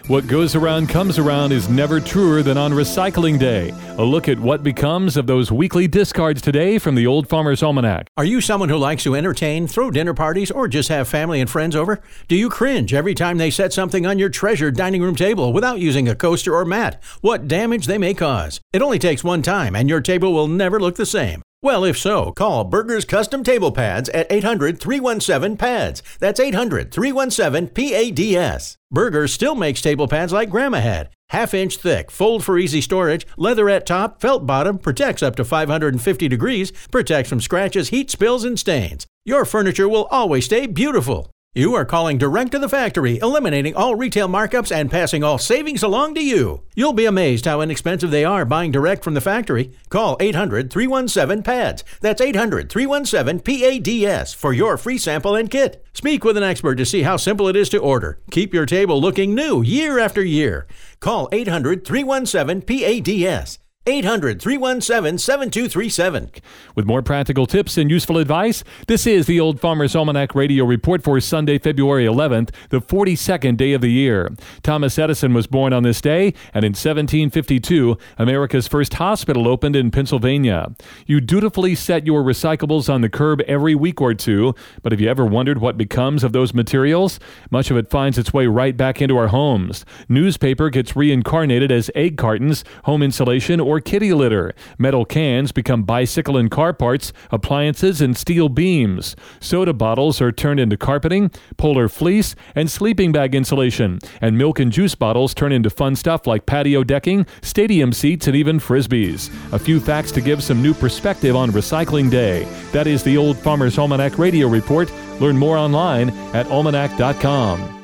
What goes around comes around is never truer than on Recycling Day. A look at what becomes of those weekly discards today from the Old Farmer's Almanac. Are you someone who likes to entertain, throw dinner parties, or just have family and friends over? Do you cringe every time they set something on your treasured dining room table without using a coaster or mat? What damage they may cause. It only takes one time and your table will never look the same. Well, if so, call Berger's Custom Table Pads at 800-317-PADS. That's 800-317-PADS. Berger still makes table pads like Grandma had. Half-inch thick, fold for easy storage, leatherette top, felt bottom, protects up to 550 degrees, protects from scratches, heat, spills, and stains. Your furniture will always stay beautiful. You are calling direct to the factory, eliminating all retail markups and passing all savings along to you. You'll be amazed how inexpensive they are buying direct from the factory. Call 800-317-PADS. That's 800-317-PADS for your free sample and kit. Speak with an expert to see how simple it is to order. Keep your table looking new year after year. Call 800-317-PADS. 800-317-7237. With more practical tips and useful advice, this is the Old Farmer's Almanac Radio Report for Sunday, February 11th, the 42nd day of the year. Thomas Edison was born on this day, and in 1752, America's first hospital opened in Pennsylvania. You dutifully set your recyclables on the curb every week or two, but have you ever wondered what becomes of those materials? Much of it finds its way right back into our homes. Newspaper gets reincarnated as egg cartons, home insulation, or kitty litter. Metal cans become bicycle and car parts, appliances, and steel beams. Soda bottles are turned into carpeting, polar fleece, and sleeping bag insulation. And milk and juice bottles turn into fun stuff like patio decking, stadium seats, and even frisbees. A few facts to give some new perspective on Recycling Day. That is the Old Farmer's Almanac Radio Report. Learn more online at almanac.com.